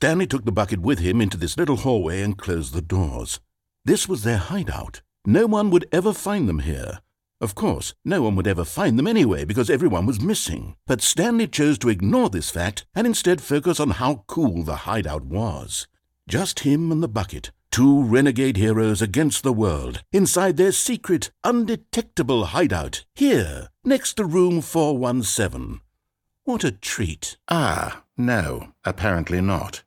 Stanley took the bucket with him into this little hallway and closed the doors. This was their hideout. No one would ever find them here. Of course, no one would ever find them anyway because everyone was missing. But Stanley chose to ignore this fact and instead focus on how cool the hideout was. Just him and the bucket, two renegade heroes against the world, inside their secret, undetectable hideout, here, next to room 417. What a treat. No, apparently not.